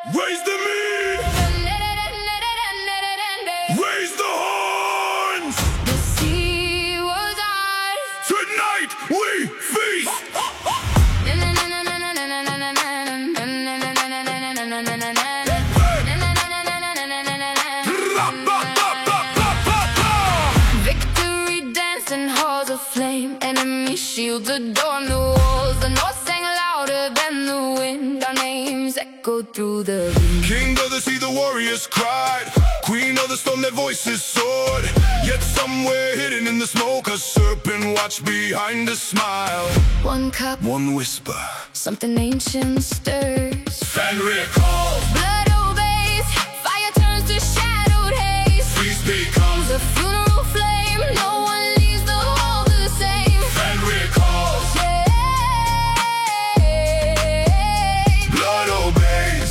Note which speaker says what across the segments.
Speaker 1: Raise the mead! Raise the horns!
Speaker 2: The sea was ours.
Speaker 1: Tonight we feast!
Speaker 2: Victory danced in halls of flame. Enemy shields adorned the walls. The north sang louder than the wind. Our names echoed through the wind.
Speaker 1: King of the sea, the warriors cried. Queen of the storm, their voices soared. Yet somewhere hidden in the smoke, a serpent watched behind a smile.
Speaker 2: One cup,
Speaker 1: One whisper,
Speaker 2: something ancient stirs.
Speaker 1: Fenrir calls.
Speaker 2: Blood obeys, fire turns to shadowed haze.
Speaker 1: Feast becomes
Speaker 2: The funeral flame, no one leaves the hall the same.
Speaker 1: Fenrir calls. Blood obeys.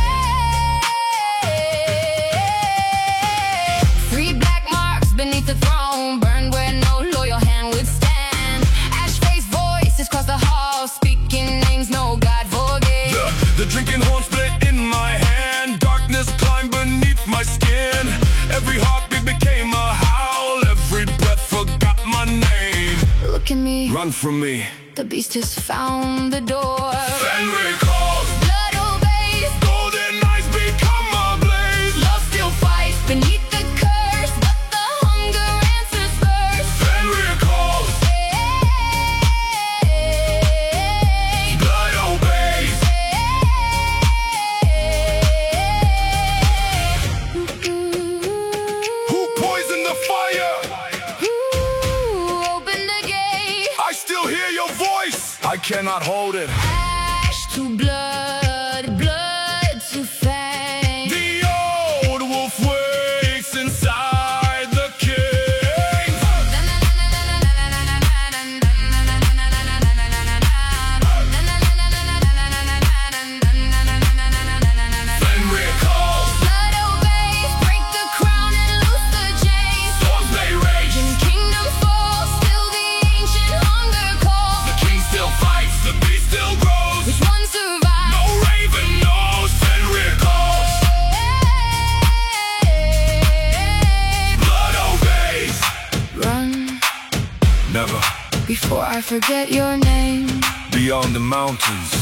Speaker 2: Three black marks beneath the throne, burned where no loyal hand would stand. Ash-faced voices cross the hall, speaking names no God forgave.
Speaker 1: The drinking horn split in my hand. Darkness climbed beneath my skin. Every heartbeat became a howl. Every breath forgot my name.
Speaker 2: Look at me,
Speaker 1: Run from me.
Speaker 2: the beast has found the door.
Speaker 1: Fenrir calls.
Speaker 2: Blood obeys,
Speaker 1: Golden eyes become ablaze.
Speaker 2: love still fights beneath the curse, but the hunger answers first.
Speaker 1: Fenrir calls. Blood obeys. Who poisoned the fire?
Speaker 2: Ooh, open the gate.
Speaker 1: I still hear your voice. I cannot hold it.
Speaker 2: Ash to blood, blood to fang.
Speaker 1: The old wolf wakes inside the cave. Fenrir calls.
Speaker 2: Blood obeys, break the crown and loose the chains.
Speaker 1: Storms may rage.
Speaker 2: And kingdom falls, still the ancient hunger calls.
Speaker 1: The king still fights. The beast still grows.
Speaker 2: Which one survives?
Speaker 1: No raven knows. Fenrir calls. Blood obeys.
Speaker 2: Run
Speaker 1: Never
Speaker 2: before I forget your name.
Speaker 1: beyond the mountains.